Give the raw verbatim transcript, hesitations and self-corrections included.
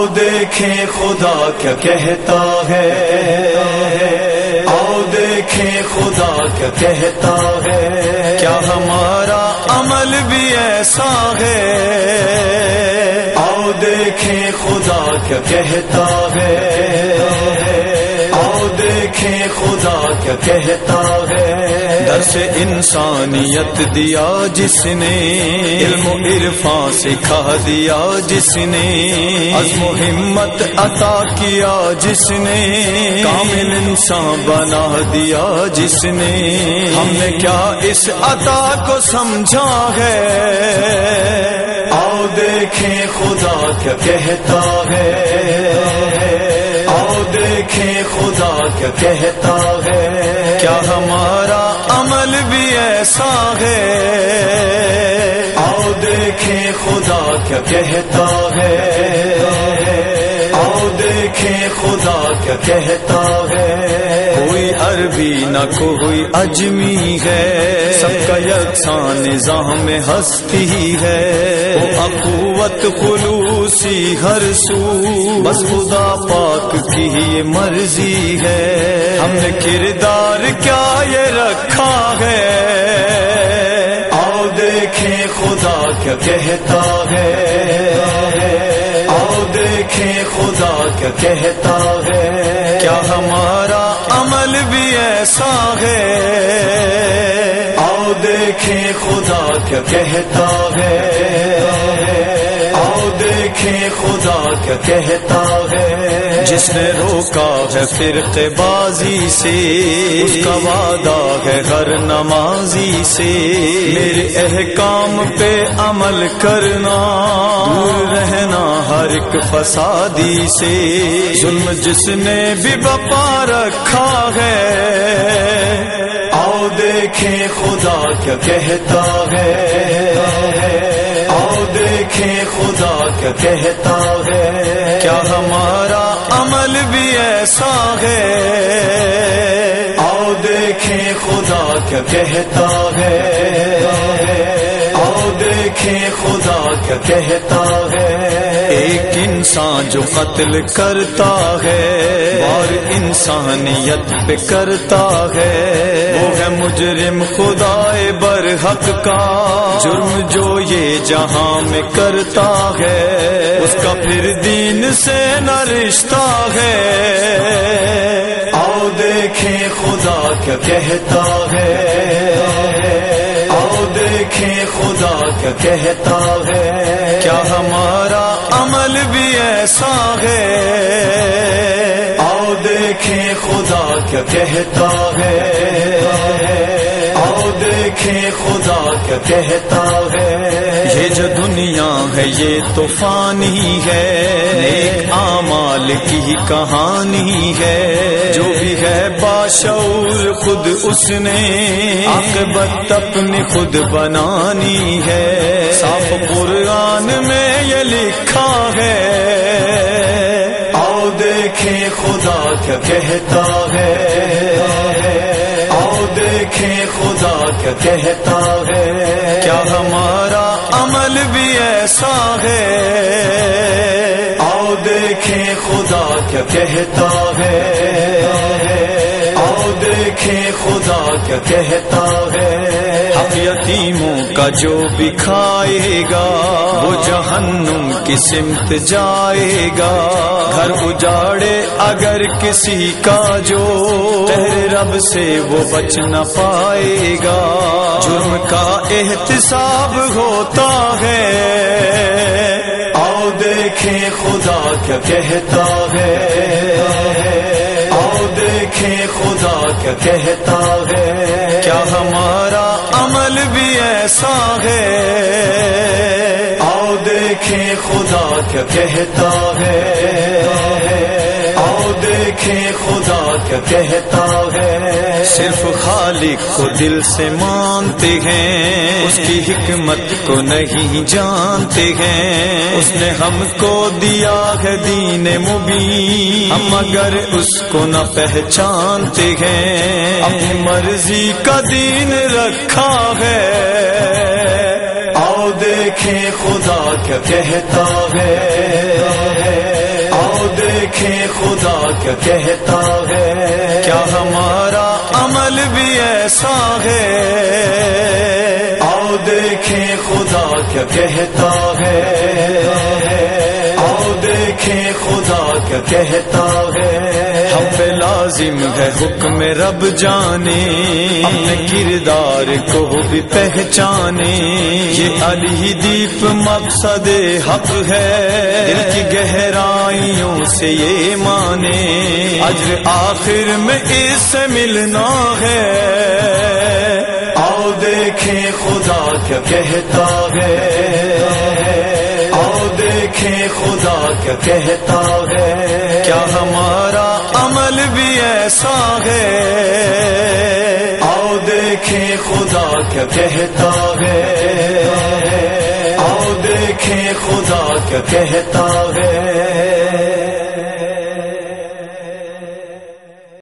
آؤ دیکھیں خدا کیا کہتا ہے، آؤ دیکھیں خدا کیا کہتا ہے، کیا ہمارا عمل بھی ایسا ہے، آؤ دیکھیں خدا کیا کہتا ہے، آؤ دیکھیں خدا کیا کہتا ہے۔ درس انسانیت دیا جس نے، علم و عرفان سکھا دیا جس نے، عزم و ہمت عطا کیا جس نے، کامل انسان بنا دیا جس نے، ہم نے کیا اس عطا کو سمجھا ہے، آؤ دیکھیں خدا کیا کہتا ہے، آؤ دیکھیں خدا کیا کہتا ہے، کیا ہمارا عمل بھی ایسا ہے، آؤ دیکھیں خدا کیا کہتا ہے، آؤ دیکھیں خدا کیا کہتا ہے۔ کوئی عربی نہ کوئی اجمی ہے، سب کا یکساں نظام ہستی ہے، وہ اقوت خلوصی ہر سو بس خدا پاک کی یہ مرضی ہے، ہم نے کردار کیا یہ رکھا ہے، آؤ دیکھیں خدا کیا کہتا ہے، آؤ دیکھیں خدا کیا کہتا ہے، کیا ہمارا عمل بھی ایسا ہے، آؤ دیکھیں خدا کیا کہتا ہے، آؤ دیکھیں خدا کیا کہتا ہے۔ جس نے روکا ہے فرقے بازی سے، اس کا وعدہ ہے ہر نمازی سے، میرے احکام پہ عمل کرنا، دور رہنا ہر ایک فسادی سے، ظلم جس نے بھی بپا رکھا ہے، آؤ دیکھیں خدا کیا کہتا ہے، آؤ دیکھیں خدا کیا کہتا ہے، کیا ہمارا عمل بھی ایسا ہے، آؤ دیکھیں خدا کیا کہتا ہے، آؤ دیکھیں خدا کیا کہتا ہے۔ ایک انسان جو قتل کرتا ہے، اور انسانیت پہ کرتا ہے، وہ ہے مجرم خدائے برحق کا، جرم جو یہ جہاں میں کرتا ہے، اس کا پھر دین سے نہ رشتہ ہے، آؤ دیکھیں خدا کیا کہتا ہے، آؤ دیکھیں خدا کیا کہتا ہے، کیا ہمارا عمل بھی ایسا ہے، آؤ دیکھیں خدا کیا کہتا ہے، آؤ دیکھیں خدا کیا کہتا ہے۔ یہ جو دنیا ہے یہ تو فانی ہے، نیک اعمال کی کہانی ہے، جو بھی ہے باشعور خود اس نے، عاقبت اپنی خود بنانی ہے، صاف قرآن میں یہ لکھا ہے، آؤ دیکھیں خدا کیا کہتا ہے، آؤ دیکھیں خدا کیا کہتا ہے، کیا ہمارا عمل بھی ایسا ہے، آؤ دیکھیں خدا کیا کہتا ہے، آؤ دیکھیں خدا کیا کہتا ہے۔ حق یتیموں کا جو بھی کھائے گا، وہ جہنم کی سمت جائے گا، گھر اجاڑے اگر کسی کا جو، تیرے رب سے وہ بچ نہ پائے گا، جرم کا احتساب ہوتا ہے، آؤ دیکھیں خدا کیا کہتا ہے، آؤ دیکھیں خدا کیا کہتا ہے، کیا ہمارا عمل بھی ایسا ہے، آؤ دیکھیں خدا کیا کہتا ہے، آؤ دیکھیں خدا کیا کہتا ہے۔ صرف خالق کو دل سے مانتے ہیں، اس کی حکمت کو نہیں جانتے ہیں، اس نے ہم کو دیا ہے دین مبین، ہم مگر اس کو نہ پہچانتے ہیں، اپنی مرضی کا دین رکھا ہے، آؤ دیکھیں خدا کیا کہتا ہے، دیکھیں خدا کیا کہتا ہے، کیا ہمارا عمل بھی ایسا ہے؟ آؤ دیکھیں خدا کیا کہتا ہے، آؤ دیکھیں خدا کیا کہتا ہے۔ ہم پہ لازم ہے حکم رب جانے، اپنے کردار کو بھی پہچانے، یہ علی دیپ مقصد حق ہے، دل کی گہرائیوں سے یہ مانے، اجر آخر میں اس سے ملنا ہے۔ آؤ دیکھیں خدا کیا کہتا ہے، آؤ دیکھیں خدا کیا کہتا ہے، کیا ہمارا عمل بھی ایسا ہے؟ آؤ دیکھیں خدا کیا کہتا ہے، آؤ دیکھیں خدا کیا کہتا ہے۔